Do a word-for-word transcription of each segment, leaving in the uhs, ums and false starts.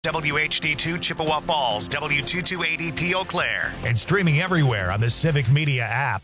W H D two Chippewa Falls, W two two eight zero P Eau Claire. And streaming everywhere on the Civic Media app.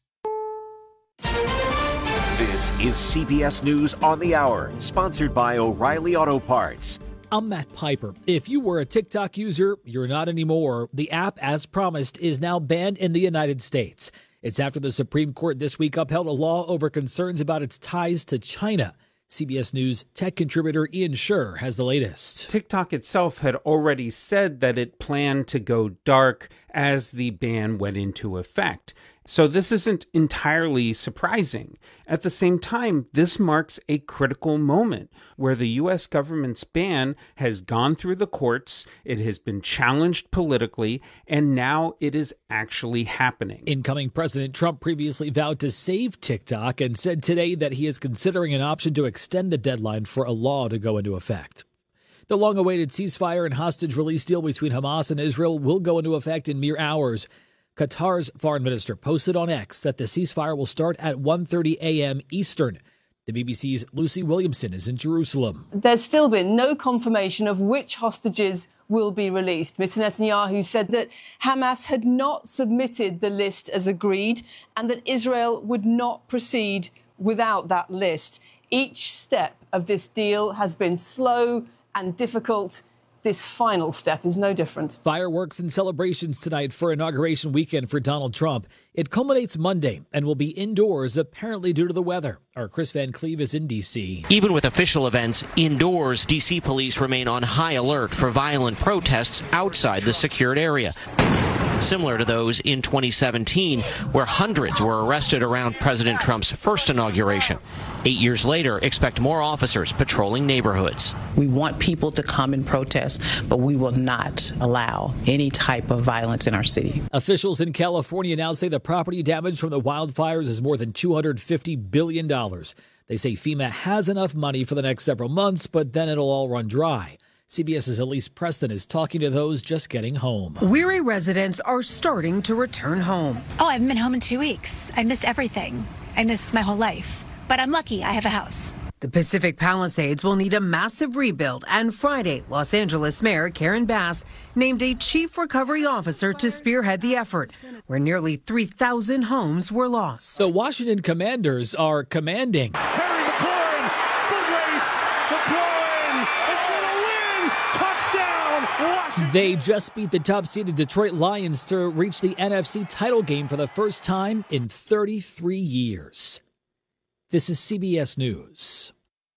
This is C B S News on the Hour, sponsored by O'Reilly Auto Parts. I'm Matt Piper. If you were a TikTok user, you're not anymore. The app, as promised, is now banned in the United States. It's after the Supreme Court this week upheld a law over concerns about its ties to China. C B S News tech contributor Ian Sherr has the latest. TikTok itself had already said that it planned to go dark as the ban went into effect. So this isn't entirely surprising. At the same time, this marks a critical moment where the U S government's ban has gone through the courts, it has been challenged politically, and now it is actually happening. Incoming President Trump previously vowed to save TikTok and said today that he is considering an option to extend the deadline for a law to go into effect. The long-awaited ceasefire and hostage release deal between Hamas and Israel will go into effect in mere hours. Qatar's foreign minister posted on X that the ceasefire will start at one thirty a.m. Eastern. The B B C's Lucy Williamson is in Jerusalem. There's still been no confirmation of which hostages will be released. Mister Netanyahu said that Hamas had not submitted the list as agreed and that Israel would not proceed without that list. Each step of this deal has been slow and difficult. This final step is no different. Fireworks and celebrations tonight for inauguration weekend for Donald Trump. It culminates Monday and will be indoors, apparently due to the weather. Our Chris Van Cleve is in D C. Even with official events indoors, D C police remain on high alert for violent protests outside the secured area, similar to those in twenty seventeen, where hundreds were arrested around President Trump's first inauguration. Eight years later, expect more officers patrolling neighborhoods. We want people to come and protest, but we will not allow any type of violence in our city. Officials in California now say the property damage from the wildfires is more than two hundred fifty billion dollars. They say FEMA has enough money for the next several months, but then it'll all run dry. CBS's Elise Preston is talking to those just getting home. Weary residents are starting to return home. Oh, I haven't been home in two weeks. I missed everything. I missed my whole life. But I'm lucky I have a house. The Pacific Palisades will need a massive rebuild, and Friday, Los Angeles Mayor Karen Bass named a chief recovery officer to spearhead the effort, where nearly three thousand homes were lost. The Washington Commanders are commanding. Terry McLaurin, foot race, McLaurin is going to win, touchdown, Washington. They just beat the top-seeded Detroit Lions to reach the N F C title game for the first time in thirty-three years. This is C B S News.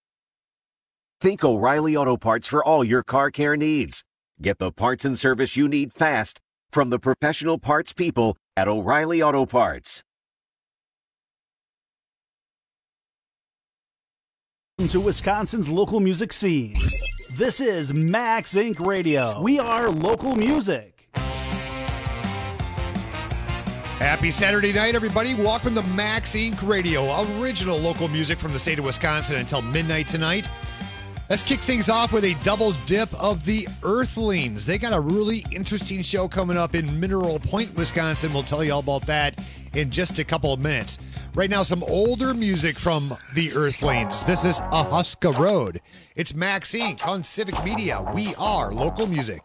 Think O'Reilly Auto Parts for all your car care needs. Get the parts and service you need fast from the professional parts people at O'Reilly Auto Parts. To Wisconsin's local music scene. This is Max Incorporated. Radio. We are local music. Happy Saturday night, everybody. Welcome to Max Incorporated. Radio, original local music from the state of Wisconsin until midnight tonight. Let's kick things off with a double dip of the Earthlings. They got a really interesting show coming up in Mineral Point, Wisconsin. We'll tell you all about that in just a couple of minutes. Right now, some older music from the Earthlings. This is A Huska Road. It's Max Incorporated on Civic Media. We are local music.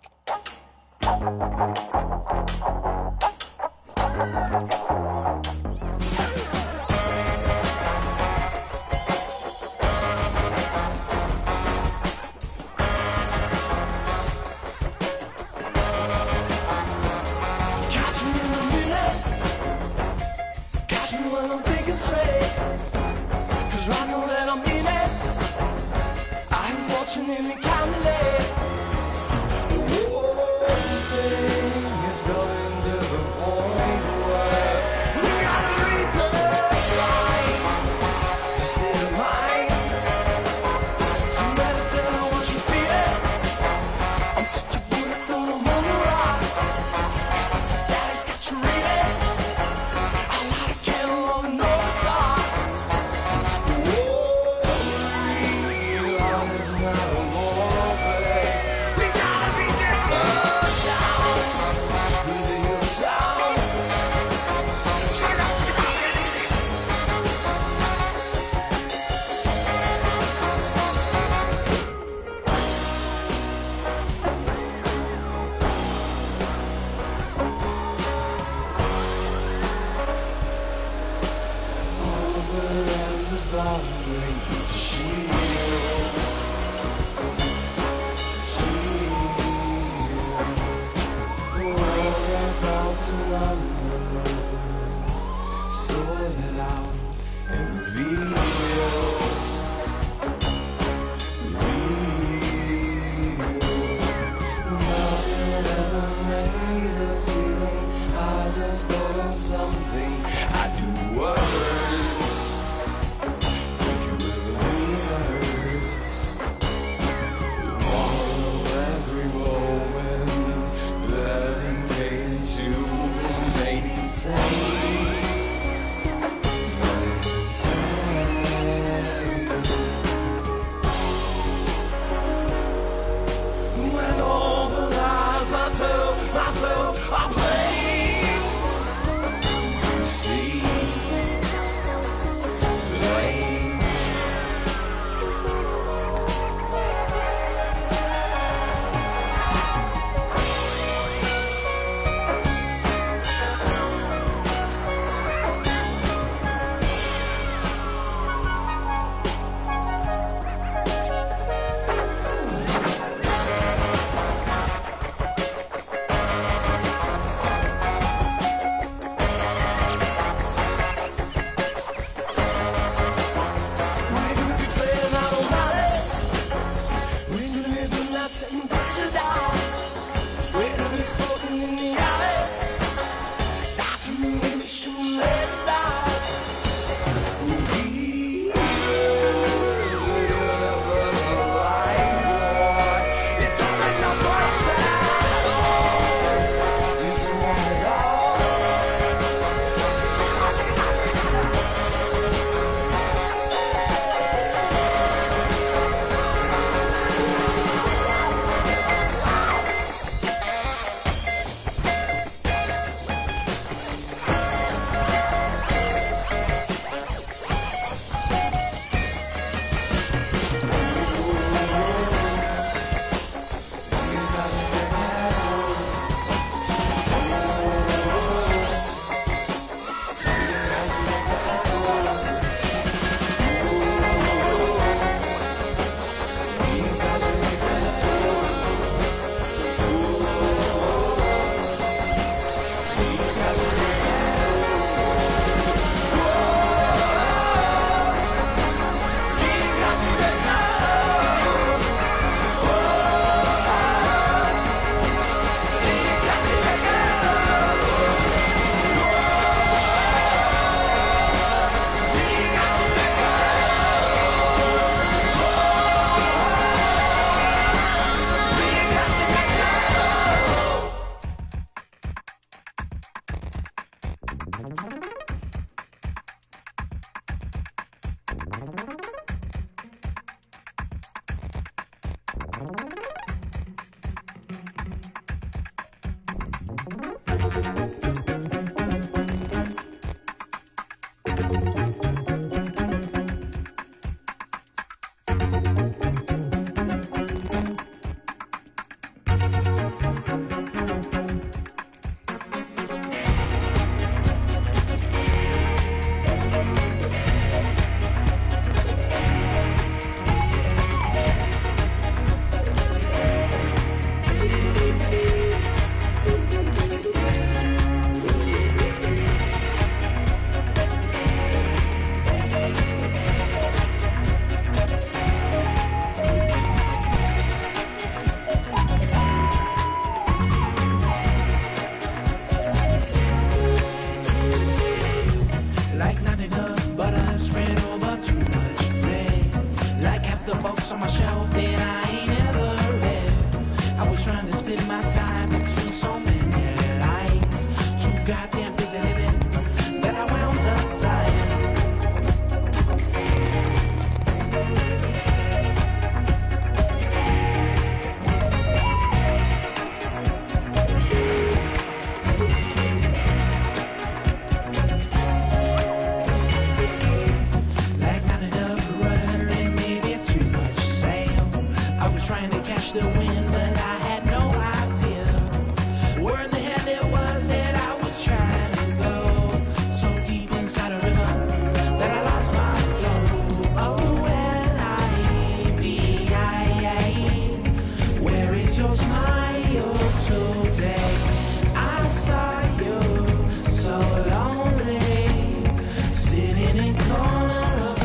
Sitting in corner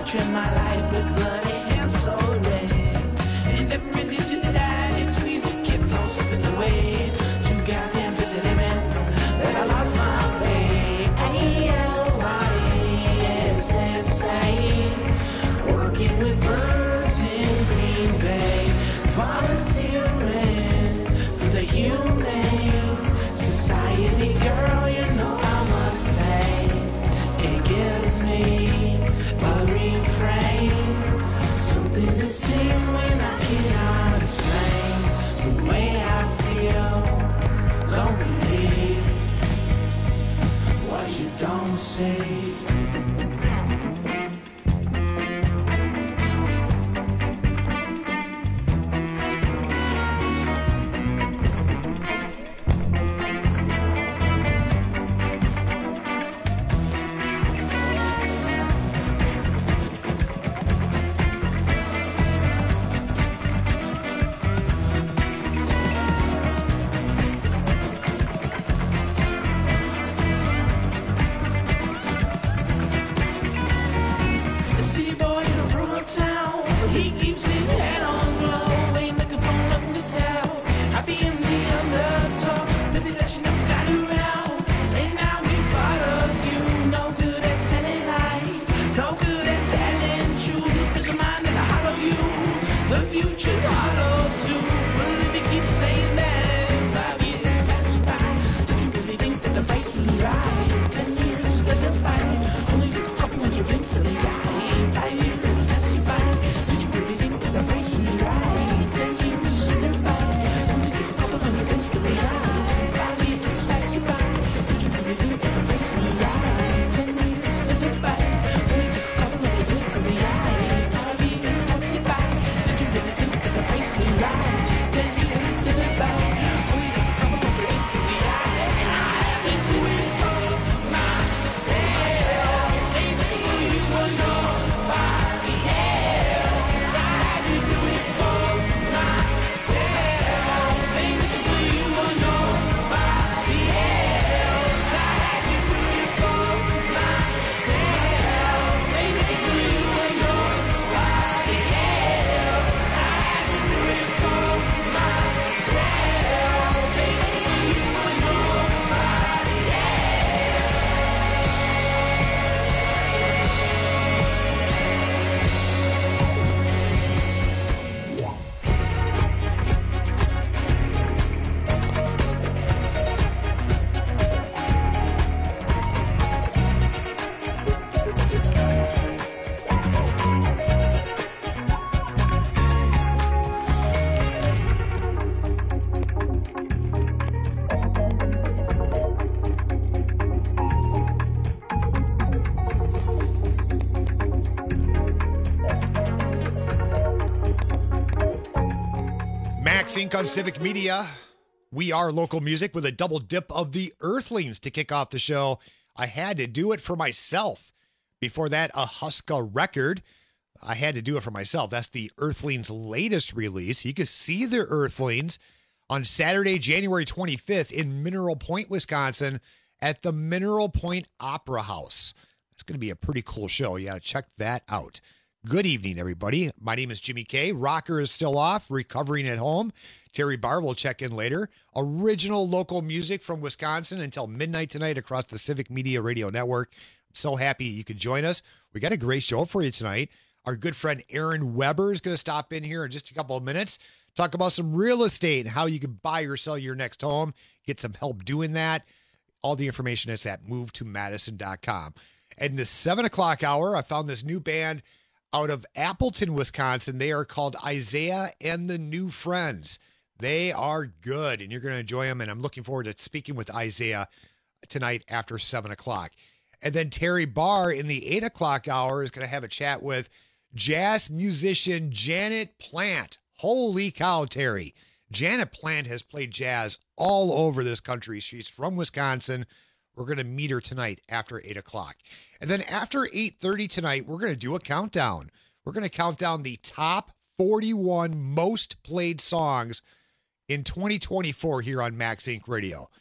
trim my life with bloody hands so red. And every digit that I did squeeze it kept on slipping away. Too goddamn busy living that I lost my way. A L Y S S A, working with birds in Green Bay, volunteering for the Humane Society. Girl, you know I must say it gives me a refrain, something to sing when I cannot explain the way I feel. Don't believe what you don't say. Sync on Civic Media. We are local music with a double dip of the Earthlings to kick off the show. I had to do it for myself. Before that, a Huska record. I had to do it for myself. That's the Earthlings' latest release. You can see the Earthlings on Saturday, January twenty-fifth in Mineral Point, Wisconsin at the Mineral Point Opera House. That's going to be a pretty cool show. You got to check that out. Good evening, everybody. My name is Jimmy K. Rocker is still off, recovering at home. Terry Barr will check in later. Original local music from Wisconsin until midnight tonight across the Civic Media Radio Network. I'm so happy you could join us. We got a great show for you tonight. Our good friend Aaron Weber is going to stop in here in just a couple of minutes, talk about some real estate and how you can buy or sell your next home, get some help doing that. All the information is at move to madison dot com. And the seven o'clock hour, I found this new band out of Appleton, Wisconsin. They are called Isaiah and the New Friends. They are good, and you're going to enjoy them, and I'm looking forward to speaking with Isaiah tonight after seven o'clock. And then Terry Barr in the eight o'clock hour is going to have a chat with jazz musician Janet Plant. Holy cow, Terry. Janet Plant has played jazz all over this country. She's from Wisconsin. We're going to meet her tonight after eight o'clock. And then after eight thirty tonight, we're going to do a countdown. We're going to count down the top forty-one most played songs in twenty twenty-four here on Max Inc Radio.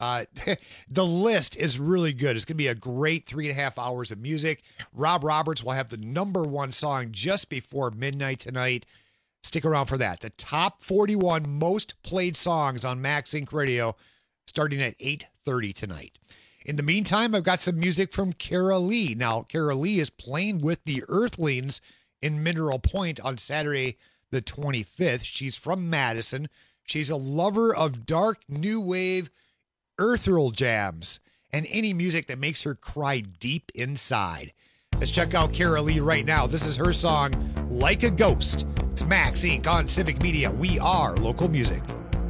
Uh, the list is really good. It's going to be a great three and a half hours of music. Rob Roberts will have the number one song just before midnight tonight. Stick around for that. The top forty-one most played songs on Max Inc Radio starting at eight thirty tonight. In the meantime, I've got some music from Kara Lee. Now, Kara Lee is playing with the Earthlings in Mineral Point on Saturday the twenty-fifth. She's from Madison. She's a lover of dark new wave earthral jams and any music that makes her cry deep inside. Let's check out Kara Lee right now. This is her song, Like a Ghost. It's Max Incorporated on Civic Media. We are local music.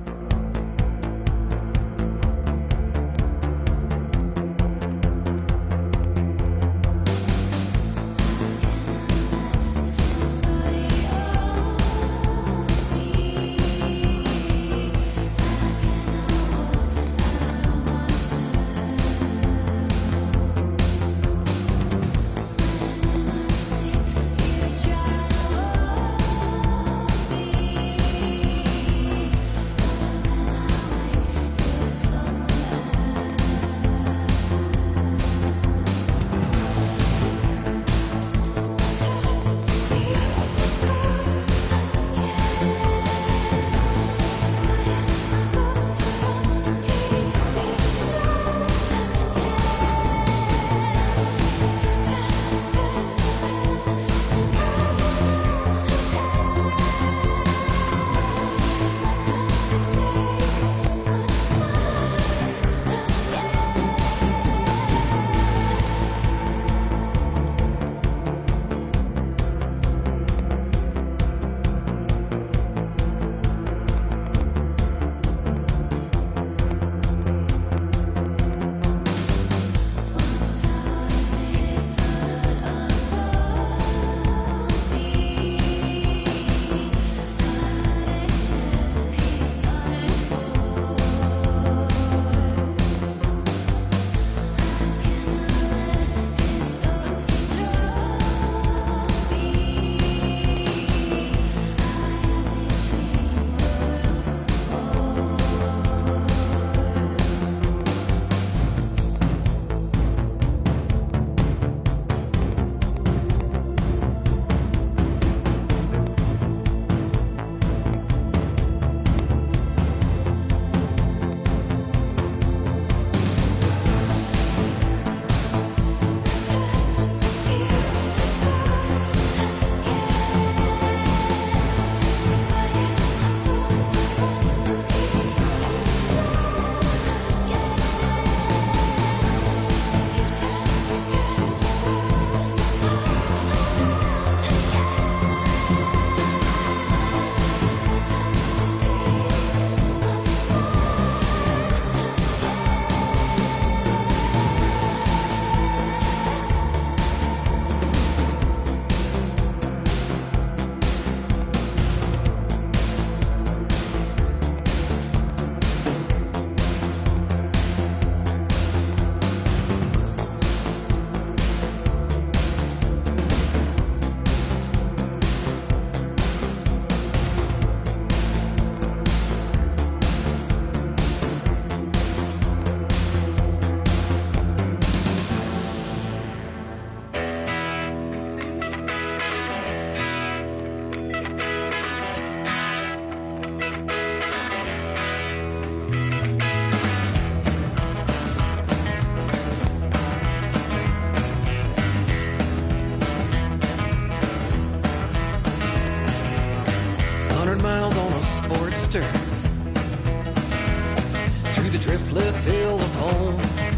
Through the driftless hills of home,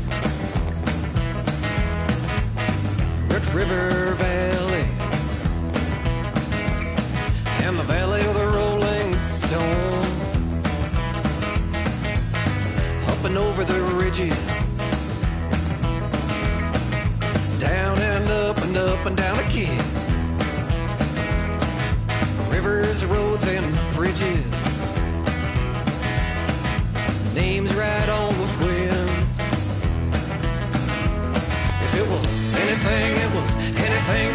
Red River Valley, and the valley of the Rolling Stone, up and over the ridges, down and up and up and down again, rivers, roads, and bridges, names right on the wind. If it was anything, it was anything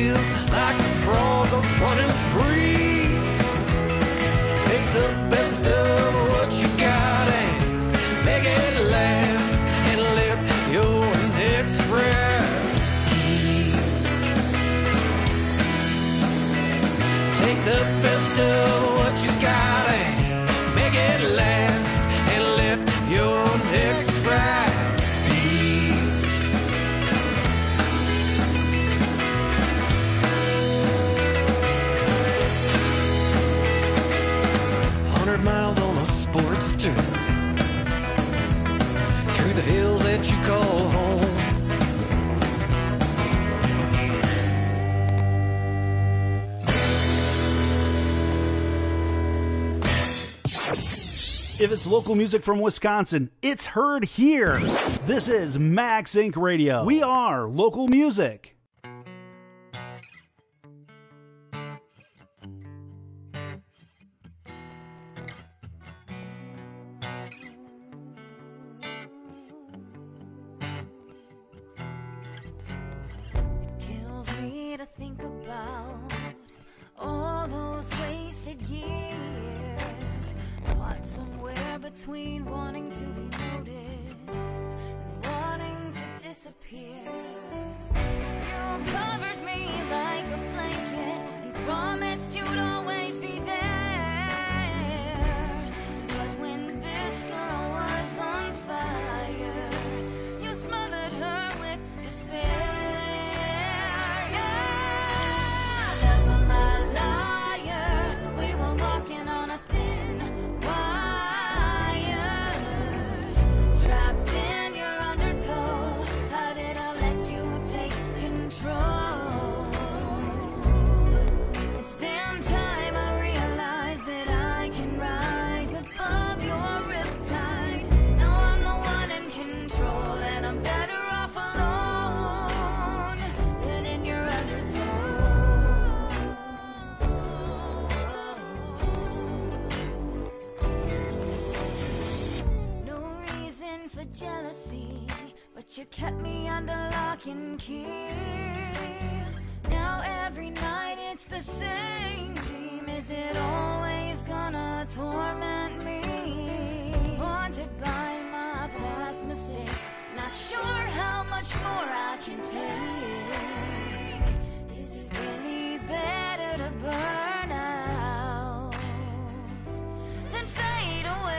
feel like a frog running free. Take the best of what you got and make it last, and let your next breath heal. Take the best of what you got and make it last, and let your next breath. Miles on a Sportster through the hills that you call home. If it's local music from Wisconsin, it's heard here. This is Max Inc Radio. We are local music. To think about all those wasted years, caught somewhere between wanting to be noticed and wanting to disappear. You covered me like a blanket and promised you'd always be there. But when this girl was on fire, you smothered her with despair. Jealousy, but you kept me under lock and key. Now every night it's the same dream. Is it always gonna torment me? Haunted by my past mistakes, not sure how much more I can take. Is it really better to burn out than fade away?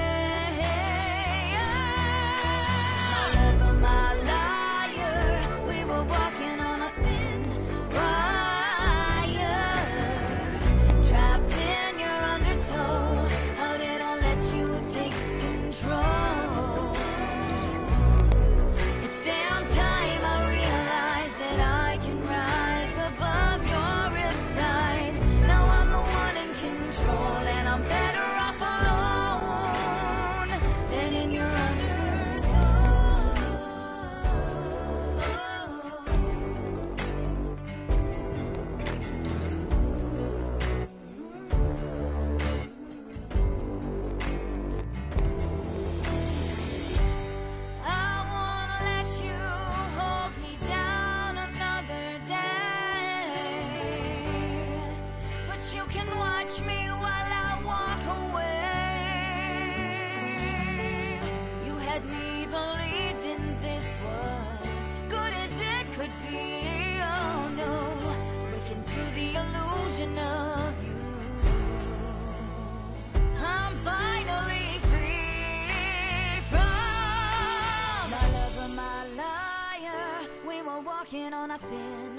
On a thin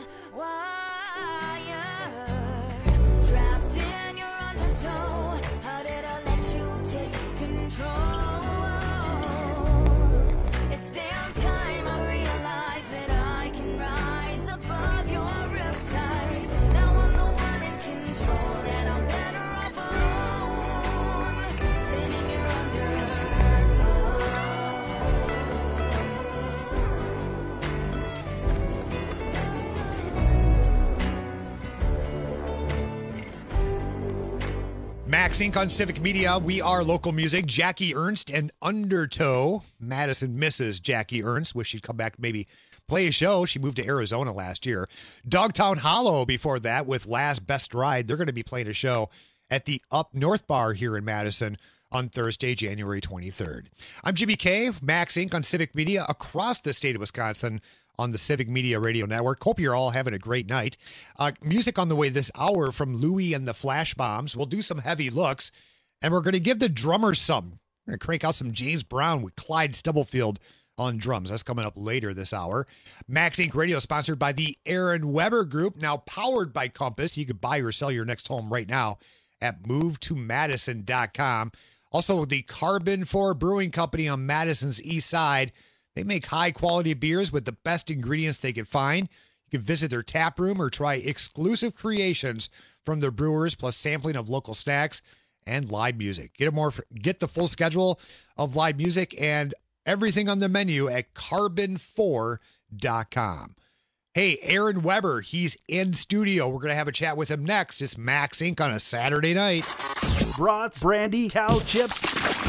wire, trapped in your undertow. How did I let you take control? It's damn time I realize that I can rise above your riptide. Now I'm the one in control, and I'm better off alone than in your Max Incorporated on Civic Media. We are local music. Jackie Ernst and Undertow. Madison misses Jackie Ernst. Wish she'd come back maybe play a show. She moved to Arizona last year. Dogtown Hollow before that with Last Best Ride. They're going to be playing a show at the Up North Bar here in Madison on Thursday, January twenty-third. I'm Jimmy K, Max Incorporated on Civic Media across the state of Wisconsin on the Civic Media Radio Network. Hope you're all having a great night. Uh, music on the way this hour from Louie and the Flash Bombs. We'll do some heavy looks, and we're going to give the drummers some. We're going to crank out some James Brown with Clyde Stubblefield on drums. That's coming up later this hour. Max Incorporated Radio sponsored by the Aaron Weber Group, now powered by Compass. You can buy or sell your next home right now at move to madison dot com. Also, the Carbon four Brewing Company on Madison's east side. They make high-quality beers with the best ingredients they can find. You can visit their tap room or try exclusive creations from their brewers, plus sampling of local snacks and live music. Get a more, get the full schedule of live music and everything on the menu at carbon four dot com. Hey, Aaron Weber, he's in studio. We're going to have a chat with him next. It's Max Incorporated on a Saturday night. Brats, brandy, cow chips,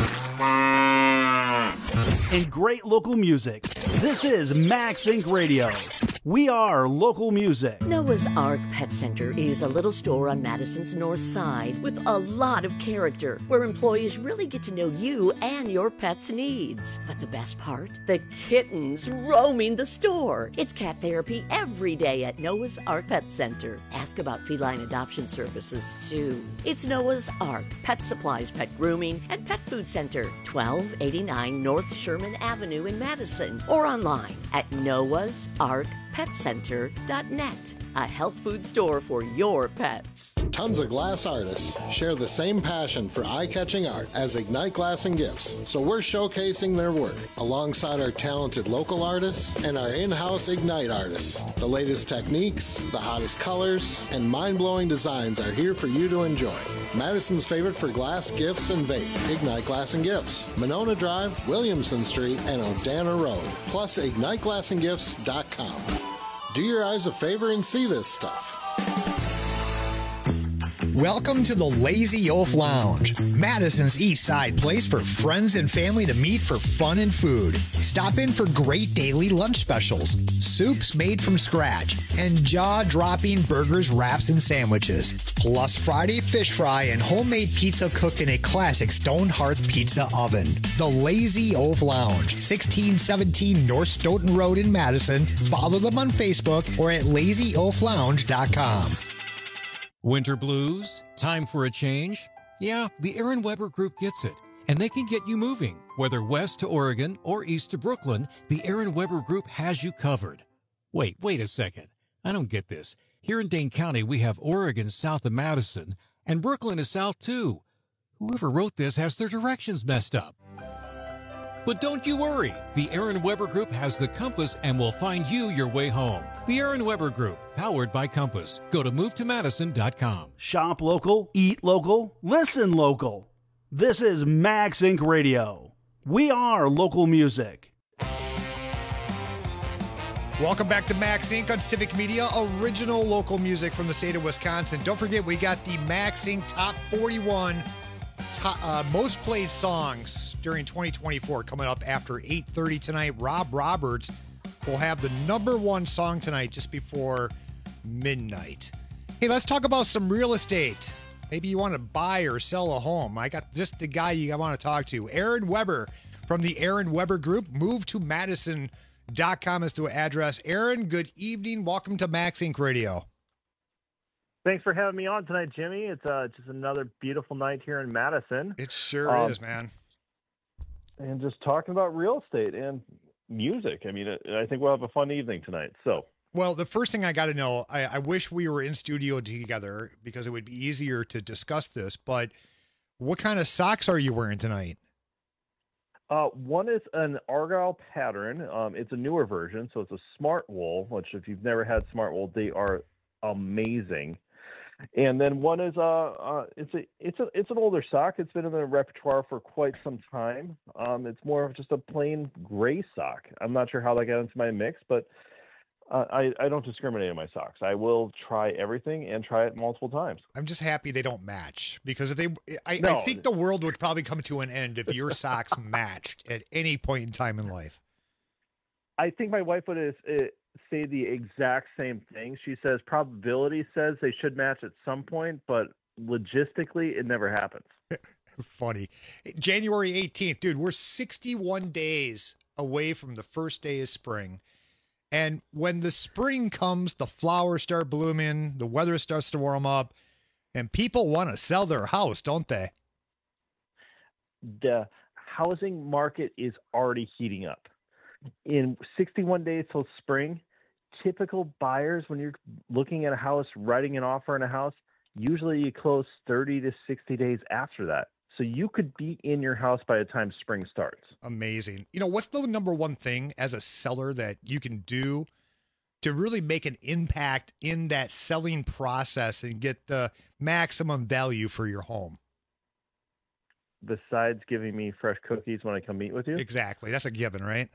and great local music. This is Max Incorporated Radio. We are local music. Noah's Ark Pet Center is a little store on Madison's north side with a lot of character, where employees really get to know you and your pet's needs. But the best part? The kittens roaming the store. It's cat therapy every day at Noah's Ark Pet Center. Ask about feline adoption services, too. It's Noah's Ark Pet Supplies, Pet Grooming, and Pet Food Center, twelve eighty-nine North Sherman Avenue in Madison, or online at noahs ark pet center dot net. A health food store for your pets. Tons of glass artists share the same passion for eye-catching art as Ignite Glass and Gifts, so we're showcasing their work alongside our talented local artists and our in-house Ignite artists. The latest techniques, the hottest colors, and mind-blowing designs are here for you to enjoy. Madison's favorite for glass, gifts, and vape, Ignite Glass and Gifts, Monona Drive, Williamson Street, and Odana Road, plus ignite glass and gifts dot com. Do your eyes a favor and see this stuff. Welcome to the Lazy Oaf Lounge, Madison's East Side place for friends and family to meet for fun and food. Stop in for great daily lunch specials, soups made from scratch, and jaw-dropping burgers, wraps, and sandwiches. Plus Friday fish fry and homemade pizza cooked in a classic stone hearth pizza oven. The Lazy Oaf Lounge, sixteen seventeen North Stoughton Road in Madison. Follow them on Facebook or at lazy oaf lounge dot com. Winter blues? Time for a change? Yeah, the Aaron Weber Group gets it, and they can get you moving. Whether west to Oregon or east to Brooklyn, the Aaron Weber Group has you covered. Wait, wait a second. I don't get this. Here in Dane County, we have Oregon south of Madison, and Brooklyn is south too. Whoever wrote this has their directions messed up. But don't you worry. The Aaron Weber Group has the compass and will find you your way home. The Aaron Weber Group, powered by Compass. Go to move to madison dot com. Shop local, eat local, listen local. This is Max Incorporated Radio. We are local music. Welcome back to Max Incorporated on Civic Media, original local music from the state of Wisconsin. Don't forget, we got the Max Incorporated Top forty-one top, uh, most played songs during twenty twenty-four coming up after eight thirty tonight. Rob Roberts will have the number one song tonight just before midnight. Hey, let's talk about some real estate. Maybe you want to buy or sell a home. I got just the guy you want to talk to. Aaron Weber from the Aaron Weber Group. move to madison dot com is the address. Aaron, good evening. Welcome to Max Incorporated Radio. Thanks for having me on tonight, Jimmy. It's uh, just another beautiful night here in Madison. It sure um, is, man. And just talking about real estate and music. I mean, I think we'll have a fun evening tonight. So, well, the first thing I got to know, I, I wish we were in studio together because it would be easier to discuss this, but what kind of socks are you wearing tonight? Uh, one is an Argyle pattern. Um, it's a newer version, so it's a smart wool, which if you've never had smart wool, they are amazing. And then one is uh, uh it's a it's a it's an older sock. It's been in the repertoire for quite some time. Um, it's more of just a plain gray sock. I'm not sure how that got into my mix, but uh, I I don't discriminate in my socks. I will try everything and try it multiple times. I'm just happy they don't match because if they, I, No. I think the world would probably come to an end if your socks matched at any point in time in life. I think my wife would uh, say the exact same thing. She says probability says they should match at some point, but logistically, it never happens. Funny. January eighteenth, dude, we're sixty-one days away from the first day of spring. And when the spring comes, the flowers start blooming, the weather starts to warm up, and people want to sell their house, don't they? The housing market is already heating up. In sixty-one days till spring, typical buyers, when you're looking at a house, writing an offer on a house, usually you close thirty to sixty days after that. So you could be in your house by the time spring starts. Amazing. You know, what's the number one thing as a seller that you can do to really make an impact in that selling process and get the maximum value for your home? Besides giving me fresh cookies when I come meet with you? Exactly. That's a given, right?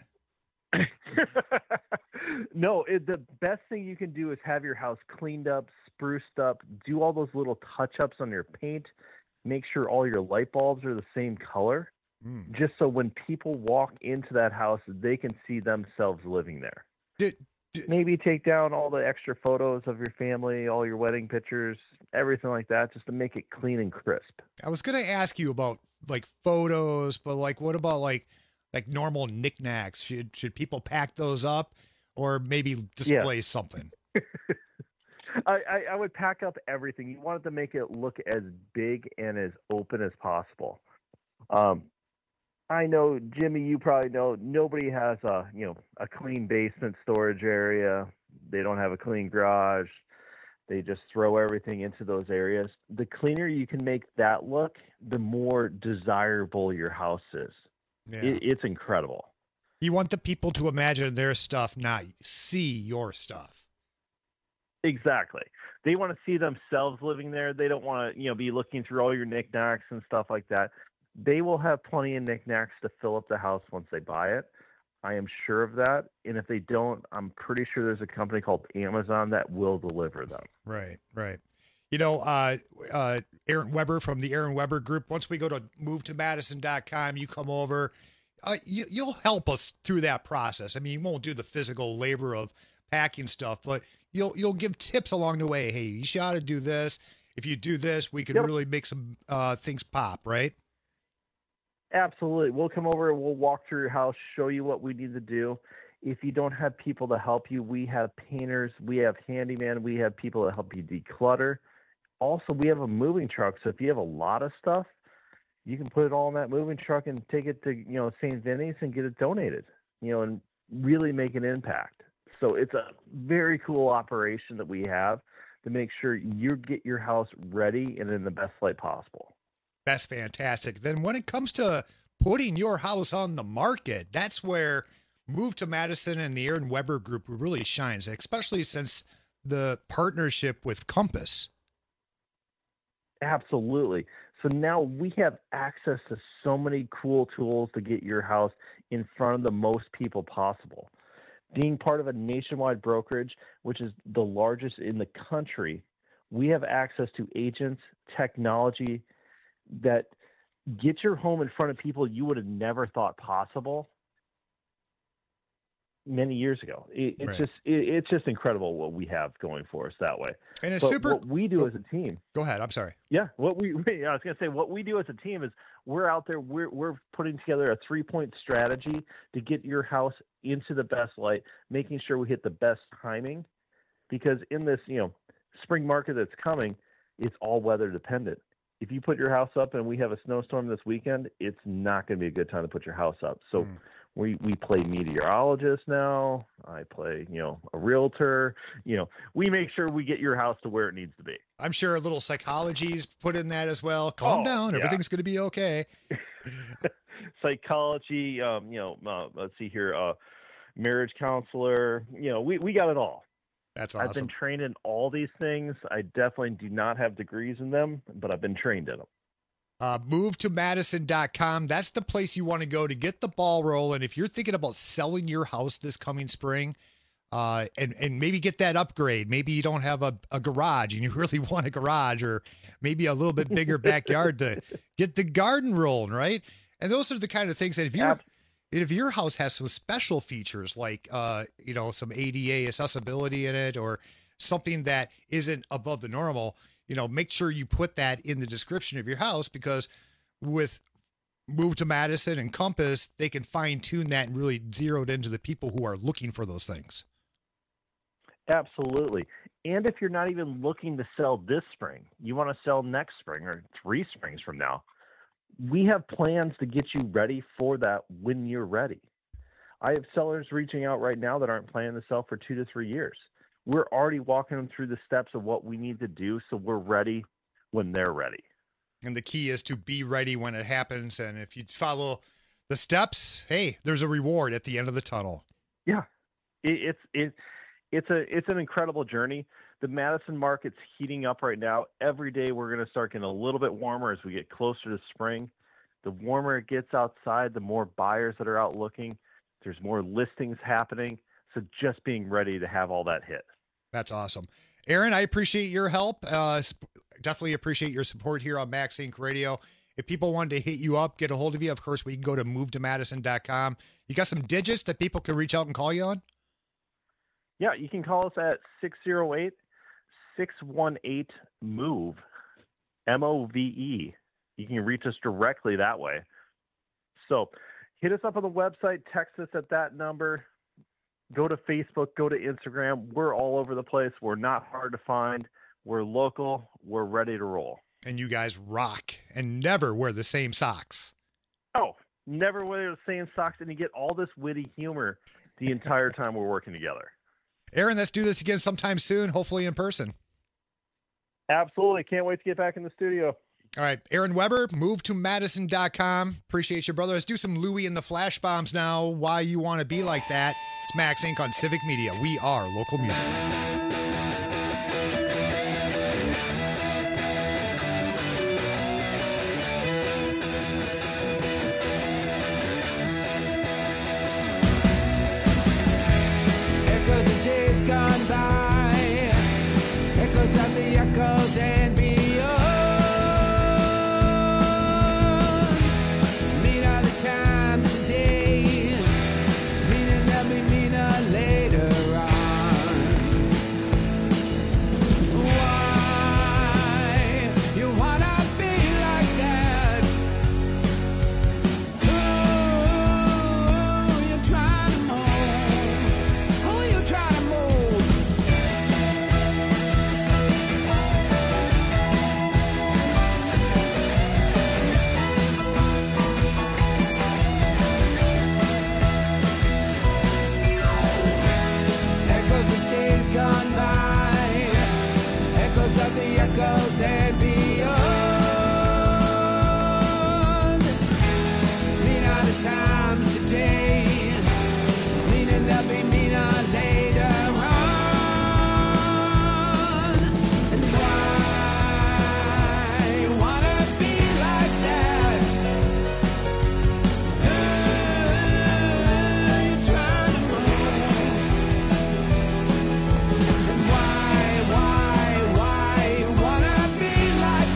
No, it, the best thing you can do is have your house cleaned up, spruced up, do all those little touch-ups on your paint, make sure all your light bulbs are the same color, mm. just so when people walk into that house, they can see themselves living there. Did, did, Maybe take down all the extra photos of your family, all your wedding pictures, everything like that, just to make it clean and crisp. I was going to ask you about like photos, but like, what about like, like normal knickknacks? Should, should people pack those up or maybe display yeah. something? I, I, I would pack up everything. You want it to make it look as big and as open as possible. Um, I know, Jimmy, you probably know, nobody has a, you know, a clean basement storage area. They don't have a clean garage. They just throw everything into those areas. The cleaner you can make that look, the more desirable your house is. Yeah. It, it's incredible. You want the people to imagine their stuff, not see your stuff. Exactly. They want to see themselves living there. They don't want to, you know, be looking through all your knickknacks and stuff like that. They will have plenty of knickknacks to fill up the house once they buy it. I am sure of that. And if they don't, I'm pretty sure there's a company called Amazon that will deliver them. Right, right. You know, uh, uh, Aaron Weber from the Aaron Weber Group, once we go to move to madison dot com, you come over, uh, you, you'll help us through that process. I mean, you won't do the physical labor of packing stuff, but you'll you'll give tips along the way. Hey, you should do this. If you do this, we can yep. really make some uh, things pop, right? Absolutely. We'll come over and we'll walk through your house, show you what we need to do. If you don't have people to help you, we have painters, we have handyman, we have people to help you declutter. Also, we have a moving truck, so if you have a lot of stuff, you can put it all in that moving truck and take it to, you know, Saint Vinny's and get it donated, you know, and really make an impact. So it's a very cool operation that we have to make sure you get your house ready and in the best light possible. That's fantastic. Then when it comes to putting your house on the market, that's where Move to Madison and the Aaron Weber Group really shines, especially since the partnership with Compass. Absolutely. So now we have access to so many cool tools to get your house in front of the most people possible. Being part of a nationwide brokerage, which is the largest in the country, we have access to agents, technology that get your home in front of people you would have never thought possible many years ago. It, it's right. just it, it's just incredible what we have going for us that way. And it's but super. What we do as a team. Go ahead. I'm sorry. Yeah, what we. I was going to say what we do as a team is we're out there. We're we're putting together a three point strategy to get your house into the best light, making sure we hit the best timing, because in this you know spring market that's coming, it's all weather dependent. If you put your house up and we have a snowstorm this weekend, it's not going to be a good time to put your house up. So. Mm. We we play meteorologist now. I play, you know, a realtor. You know, we make sure we get your house to where it needs to be. I'm sure a little psychology's put in that as well. Calm oh, down. Yeah. Everything's going to be okay. Psychology, um, you know, uh, let's see here, uh, marriage counselor. You know, we, we got it all. That's awesome. I've been trained in all these things. I definitely do not have degrees in them, but I've been trained in them. Uh, move to madison dot com. That's the place you want to go to get the ball rolling. If you're thinking about selling your house this coming spring, uh, and, and maybe get that upgrade, maybe you don't have a, a garage and you really want a garage, or maybe a little bit bigger backyard to get the garden rolling, right? And those are the kind of things that if you're, if your house has some special features like, uh, you know, some A D A accessibility in it or something that isn't above the normal, you know, make sure you put that in the description of your house, because with Move to Madison and Compass, they can fine tune that and really zero it into the people who are looking for those things. Absolutely. And if you're not even looking to sell this spring, you want to sell next spring or three springs from now, we have plans to get you ready for that when you're ready. I have sellers reaching out right now that aren't planning to sell for two to three years. We're already walking them through the steps of what we need to do so we're ready when they're ready. And the key is to be ready when it happens. And if you follow the steps, hey, there's a reward at the end of the tunnel. Yeah, it, it's it, it's a it's an incredible journey. The Madison market's heating up right now. Every day we're going to start getting a little bit warmer as we get closer to spring. The warmer it gets outside, the more buyers that are out looking. There's more listings happening. So just being ready to have all that hit. That's awesome. Aaron, I appreciate your help. Uh, definitely appreciate your support here on Max Inc Radio. If people wanted to hit you up, get a hold of you, of course, we can go to move to madison dot com. You got some digits that people can reach out and call you on? Yeah, you can call us at six oh eight, six one eight, MOVE, M O V E. You can reach us directly that way. So hit us up on the website, text us at that number. Go to Facebook, go to Instagram. We're all over the place. We're not hard to find. We're local. We're ready to roll. And you guys rock and never wear the same socks. Oh, never wear the same socks. And you get all this witty humor the entire time we're working together. Aaron, let's do this again sometime soon, hopefully in person. Absolutely. Can't wait to get back in the studio. All right, Aaron Weber, move to madison dot com. Appreciate you, brother. Let's do some Louie and the Flash Bombs now. Why You Want to Be Like That. It's Max Inc on Civic Media. We are local music. Echoes of days gone by, echoes of the echoes and beyond. Mean are the times today, meaning that we mean a later on. Why you wanna be like that? Who you trying to move? Who you trying to move? Echoes of days gone by, echoes of the echoes and beyond. Mean are the times today, meaning they'll be meaner later on. And why you wanna be like that? Who you trying to move? And why, why, why you wanna be like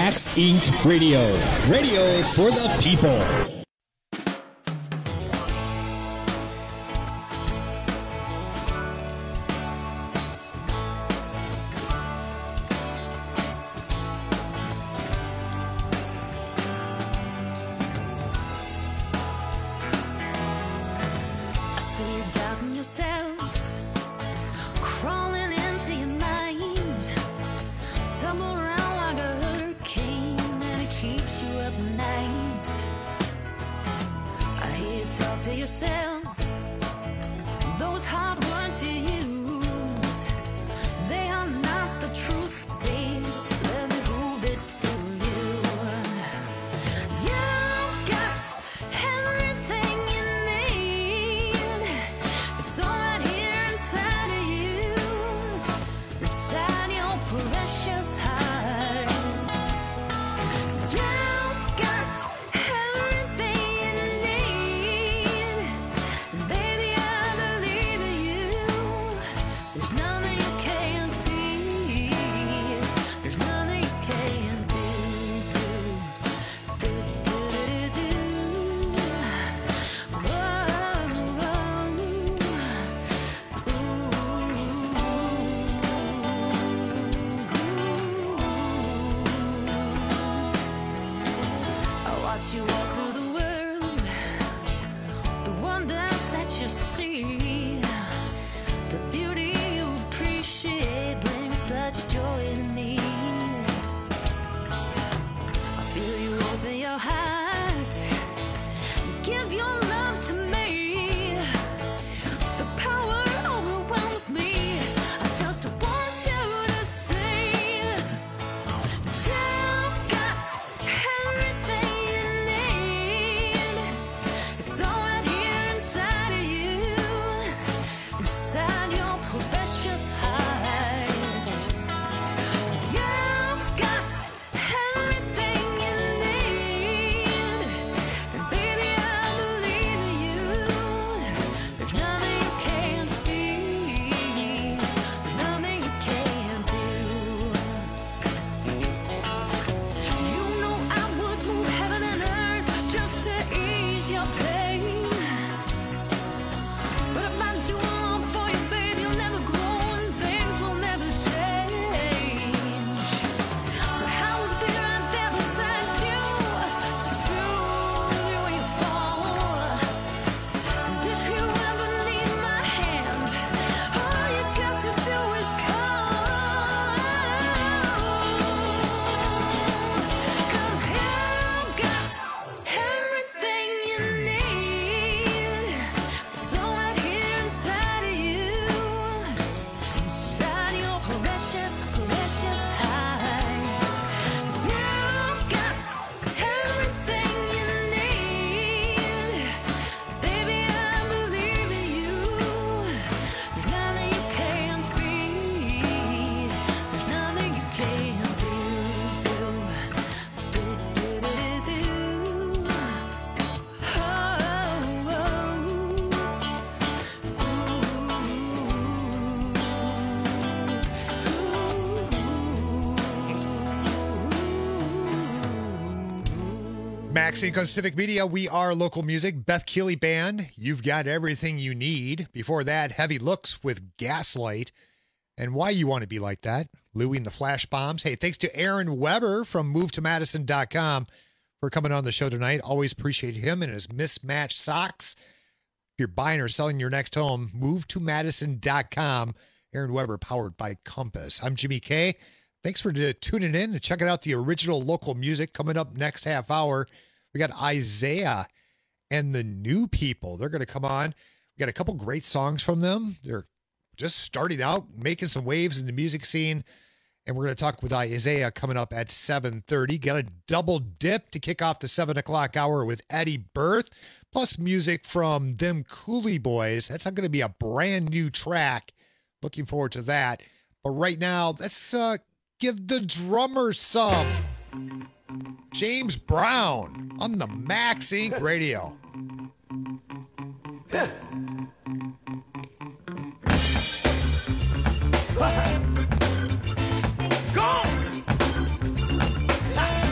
Max Incorporated. Radio. Radio for the people. Max Inc. on Civic Media. We are local music. Beth Keeley Band. You've got everything you need. Before that, Heavy Looks with Gaslight. And Why You Want to Be Like That. Louie and the Flash Bombs. Hey, thanks to Aaron Weber from move to madison dot com for coming on the show tonight. Always appreciate him and his mismatched socks. If you're buying or selling your next home, move to madison dot com. Aaron Weber, powered by Compass. I'm Jimmy K. Thanks for uh, tuning in and checking out the original local music. Coming up next half hour, we got Isaiah and the New People. They're going to come on. We got a couple great songs from them. They're just starting out, making some waves in the music scene. And we're going to talk with Isaiah coming up at seven thirty. Got a double dip to kick off the seven o'clock hour with Eddie Berth, plus music from them Cooley Boys. That's not going to be a brand new track. Looking forward to that. But right now, let's uh, give the drummer some. James Brown on the Max Incorporated. Radio. Go!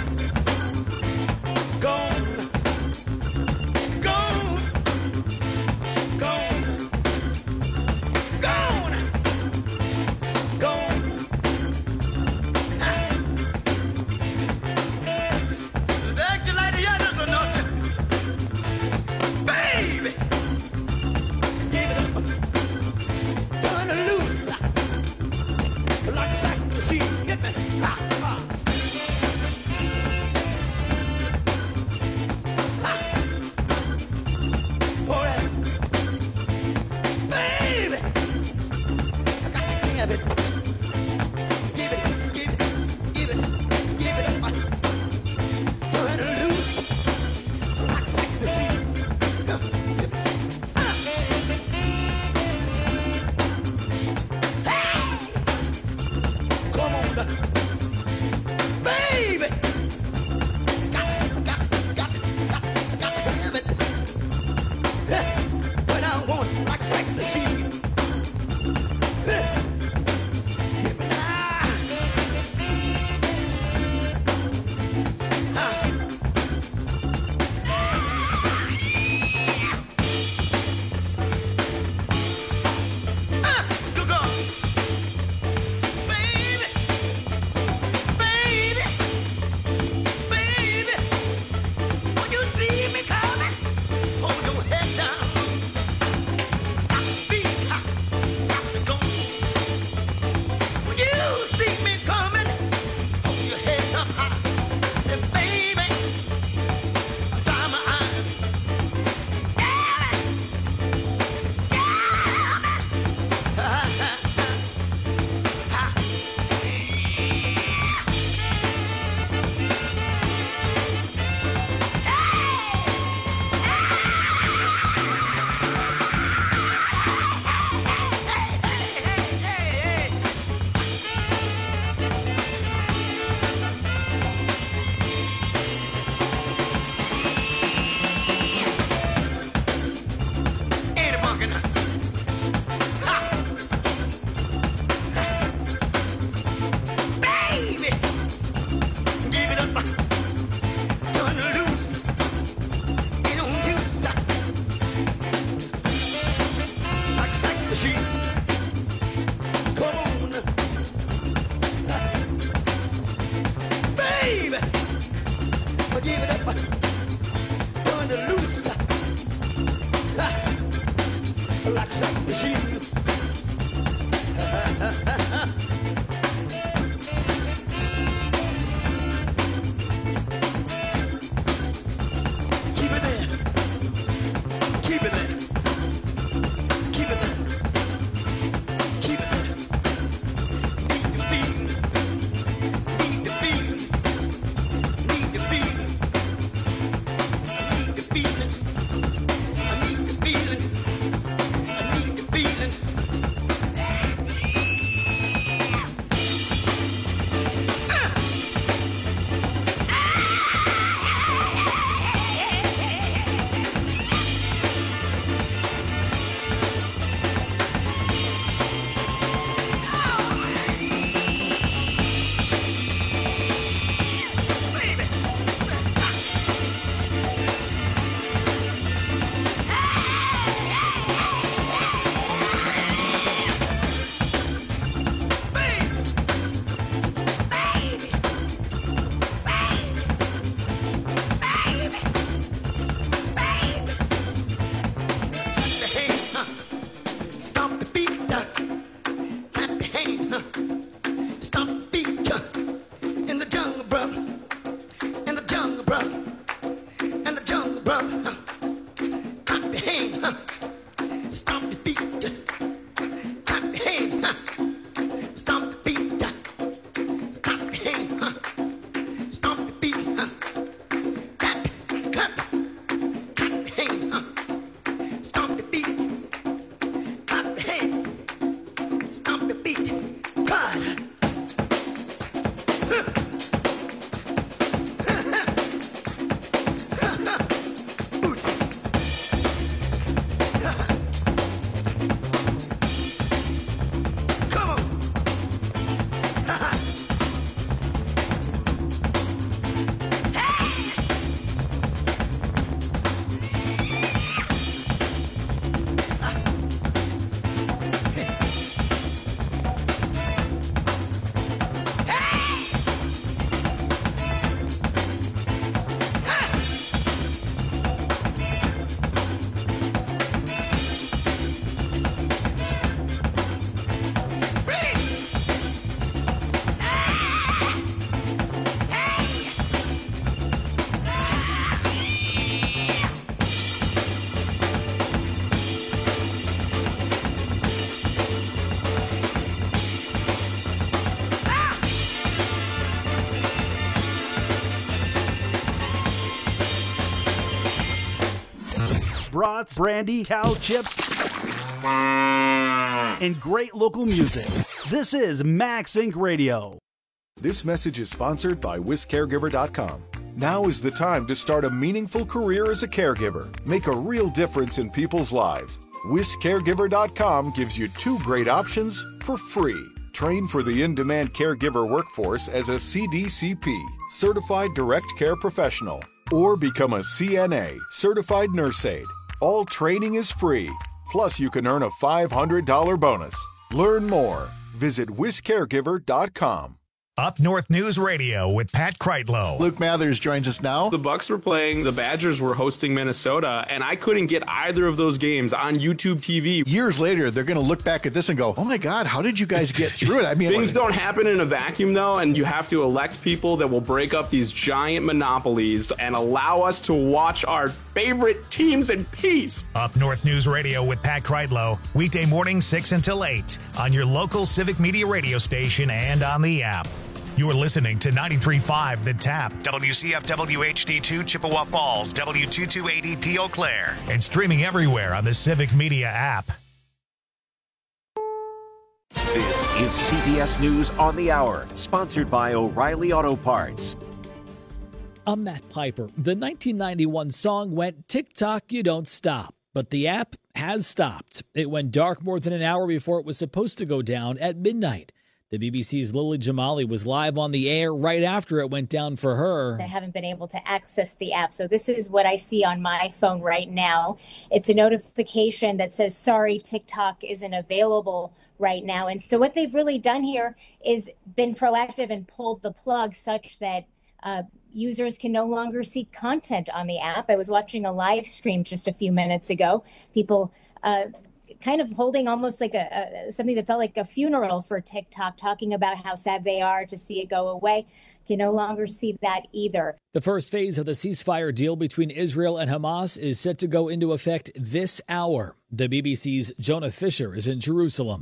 brats, brandy, cow chips, and great local music. This is Max Incorporated. Radio. This message is sponsored by Whisk Caregiver dot com. Now is the time to start a meaningful career as a caregiver. Make a real difference in people's lives. Whisk Caregiver dot com gives you two great options for free. Train for the in-demand caregiver workforce as a C D C P, Certified Direct Care Professional, or become a C N A, Certified Nurse Aide. All training is free. Plus, you can earn a five hundred dollars bonus. Learn more. Visit Whisk Caregiver dot com. Up North News Radio with Pat Kreitlow. Luke Mathers joins us now. The Bucks were playing, the Badgers were hosting Minnesota, and I couldn't get either of those games on YouTube T V. Years later, they're going to look back at this and go, oh my God, how did you guys get through it? I mean, things don't happen in a vacuum, though, and you have to elect people that will break up these giant monopolies and allow us to watch our favorite teams in peace. Up North News Radio with Pat Kreitlow, weekday morning six until eight on your local Civic Media radio station and on the app. You are listening to ninety-three point five The Tap, W C F W H D two Chippewa Falls, W two two eighty P Eau Claire, and streaming everywhere on the Civic Media app. This is C B S News on the Hour, sponsored by O'Reilly Auto Parts. I'm Matt Piper. The nineteen ninety-one song went tick-tock, you don't stop. But the app has stopped. It went dark more than an hour before it was supposed to go down at midnight. The B B C's Lily Jamali was live on the air right after it went down for her. I haven't been able to access the app, so this is what I see on my phone right now. It's a notification that says, sorry, TikTok isn't available right now. And so what they've really done here is been proactive and pulled the plug such that uh, users can no longer see content on the app. I was watching a live stream just a few minutes ago. People uh, kind of holding almost like a, a something that felt like a funeral for TikTok, talking about how sad they are to see it go away. Can no longer see that either. The first phase of the ceasefire deal between Israel and Hamas is set to go into effect this hour. The B B C's Jonah Fisher is in Jerusalem.